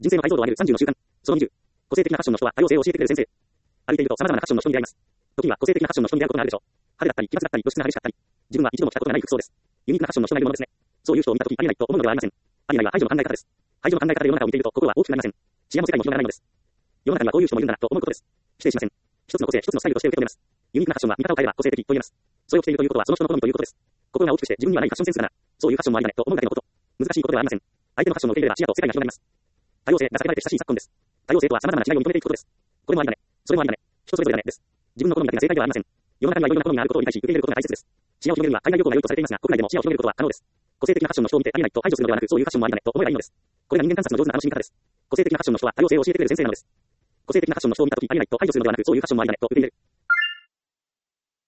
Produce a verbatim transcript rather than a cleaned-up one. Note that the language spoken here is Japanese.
人生の解像度を上げるさんじゅうの習慣。そのにじゅう。個性的なファッションの人は多様性を教えてくれる先生。歩いていると様々なファッションの人に出会います。時には個性的なファッションの人に出会うことがあるでしょう。派手だったり、奇抜だったり、露出が激しかったり。自分は一度も着たことがない服装です。ユニークなファッションの人がいるものですね。そういう人を見たとき、ありえないと思うのではありません。ありえないは排除の考え方です。排除の考え方で世の中を見ていると、心は大きくなりません。視野も世界も広がらないのです。世の中にはこういう人もいるんだなと思うことです。否定しません。一つの個性、一つのスタイルとして受け止めます。ユニークなファッションは見方を変えれば個性的と言えます。それを着ているということはその人の好みということです。心が大きくして自分にはないファッションセンスだな。そういうファッションもありだねと思うだけのこと。難しいことではありません。相手のファッションを受け入れれば視野と世界が広がります。多様性が避けられて親しい昨今です。多様性とは様々な違いを認めていくことです。これもありだね。それもありだね。人それぞれだねです。自分の好みだけが正解ではありません。世の中にはいろんな好みがあることに対し受け入れることが大切です。視野を広げるには海外旅行が良いとされていますが、国内でも視野を広げることは可能です。個性的なファッションの人を見てありえないと排除するのではなく、そういうファッションもありだねと思えばいいのです。これが人間観察の上手な楽しみ方です。個性的なファッションの人は多様性を教えてくれる先生なのです。個性的なファッションの人を見たときありえないと排除するのではなく、そういうファッションもありだねと受け入れる。